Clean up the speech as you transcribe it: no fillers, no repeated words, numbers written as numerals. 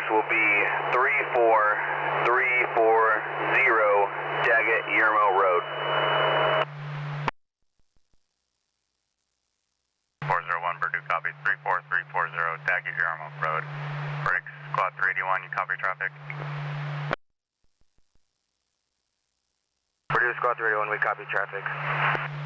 course will be 34340 Daggett Yermo Road. 401 Purdue copies 34340 Daggett Yermo Road. Brakes, squad 381, you copy traffic? Purdue Squad 381, we copy traffic.